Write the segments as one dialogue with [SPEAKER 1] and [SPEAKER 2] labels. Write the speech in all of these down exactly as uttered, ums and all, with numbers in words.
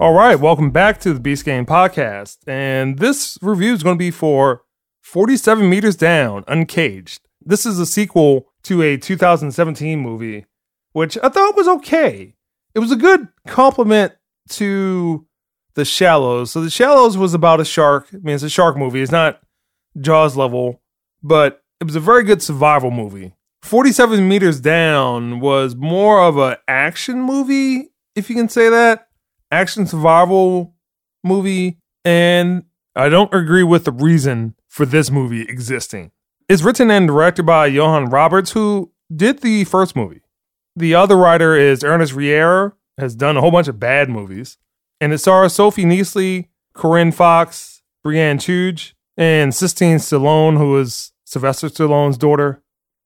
[SPEAKER 1] All right, welcome back to the Beast Game Podcast. And this review is going to be for forty-seven Meters Down, Uncaged. This is a sequel to a two thousand seventeen movie, which I thought was okay. It was a good compliment to The Shallows. So The Shallows was about a shark. I mean, it's a shark movie. It's not Jaws level, but it was a very good survival movie. forty-seven Meters Down was more of an action movie, if you can say that. Action survival movie, and I don't agree with the reason for this movie existing. It's written and directed by Johan Roberts, who did the first movie. The other writer is Ernest Riera, has done a whole bunch of bad movies, and it stars Sophie Neasley, Corinne Fox, Brianne Tuge, and Sistine Stallone, who is Sylvester Stallone's daughter.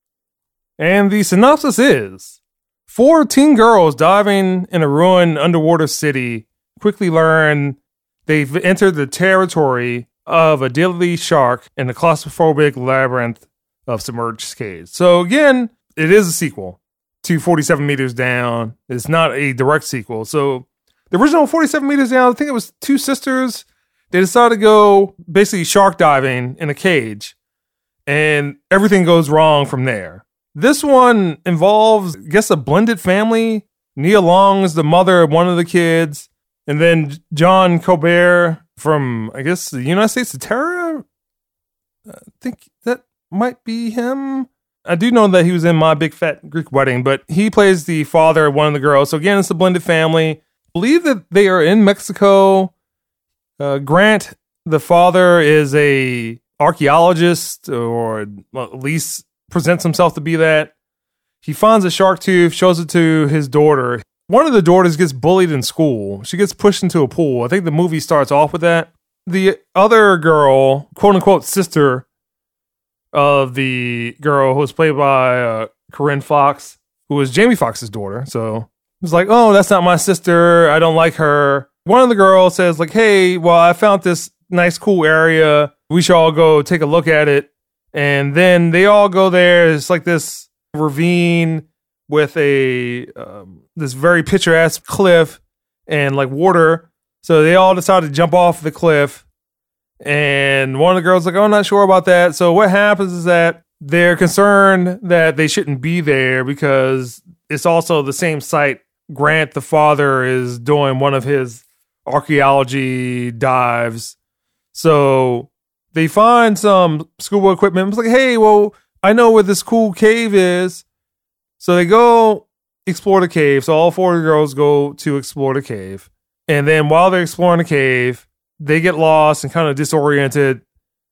[SPEAKER 1] And the synopsis is: four teen girls diving in a ruined underwater city quickly learn they've entered the territory of a deadly shark in the claustrophobic labyrinth of submerged caves. So again, it is a sequel to forty-seven Meters Down. It's not a direct sequel. So the original forty-seven Meters Down, I think it was two sisters. They decided to go basically shark diving in a cage, and everything goes wrong from there. This one involves, I guess, a blended family. Nia Long is the mother of one of the kids. And then John Colbert from, I guess, the United States of Terror. I think that might be him. I do know that he was in My Big Fat Greek Wedding, but he plays the father of one of the girls. So again, it's a blended family. I believe that they are in Mexico. Uh, Grant, the father, is a archaeologist, or at least presents himself to be that. He finds a shark tooth, shows it to his daughter. One of the daughters gets bullied in school. She gets pushed into a pool. I think the movie starts off with that. The other girl, quote unquote sister of the girl who was played by uh, Corinne Fox, who was Jamie Foxx's daughter. So it's like, oh, that's not my sister. I don't like her. One of the girls says like, hey, well, I found this nice, cool area. We should all go take a look at it. And then they all go there. It's like this ravine with a um, this very picturesque cliff and like water. So they all decide to jump off the cliff. And one of the girls is like, oh, I'm not sure about that. So what happens is that they're concerned that they shouldn't be there because it's also the same site Grant, the father, is doing one of his archaeology dives. So they find some scuba equipment. It's like, hey, well, I know where this cool cave is. So they go explore the cave. So all four of the girls go to explore the cave. And then while they're exploring the cave, they get lost and kind of disoriented.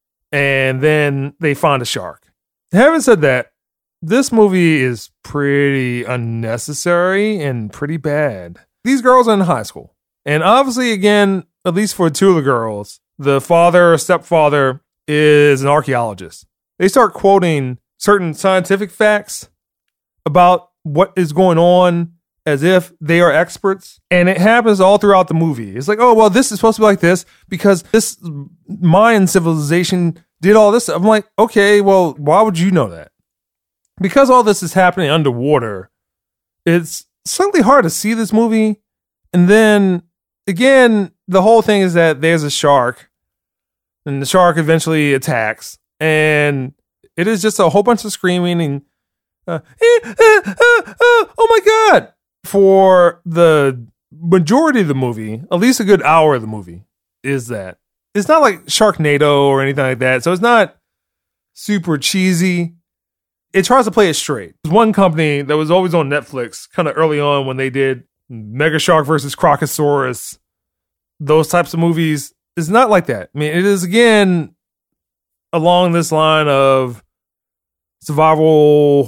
[SPEAKER 1] And then they find a shark. Having said that, this movie is pretty unnecessary and pretty bad. These girls are in high school. And obviously, again, at least for two of the girls, the father or stepfather is an archaeologist. They start quoting certain scientific facts about what is going on as if they are experts. And it happens all throughout the movie. It's like, oh, well, this is supposed to be like this because this Mayan civilization did all this. I'm like, okay, well, why would you know that? Because all this is happening underwater, it's slightly hard to see this movie. And then, again, the whole thing is that there's a shark. And the shark eventually attacks. And it is just a whole bunch of screaming and, uh, eh, eh, eh, eh, oh my God. For the majority of the movie, at least a good hour of the movie, is that. It's not like Sharknado or anything like that. So it's not super cheesy. It tries to play it straight. There's one company that was always on Netflix kind of early on when they did Mega Shark versus Crocosaurus, those types of movies. It's not like that. I mean, it is, again, along this line of survival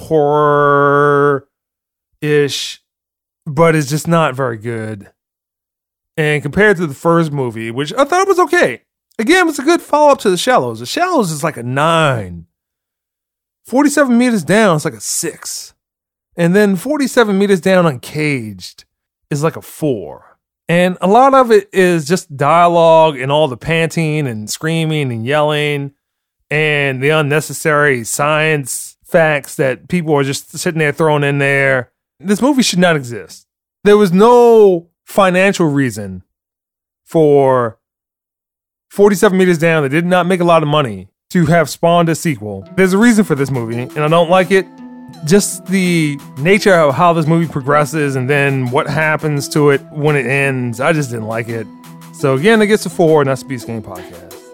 [SPEAKER 1] horror-ish, but it's just not very good. And compared to the first movie, which I thought was okay. Again, it's a good follow-up to The Shallows. The Shallows is like a nine. forty-seven Meters Down is like a six. And then forty-seven Meters Down Uncaged is like a four. And a lot of it is just dialogue and all the panting and screaming and yelling and the unnecessary science facts that people are just sitting there throwing in there. This movie should not exist. There was no financial reason for forty-seven Meters Down that did not make a lot of money to have spawned a sequel. There's a reason for this movie, and I don't like it. Just the nature of how this movie progresses and then what happens to it when it ends. I just didn't like it. So again, it gets a four, and that's the Beast Game Podcast.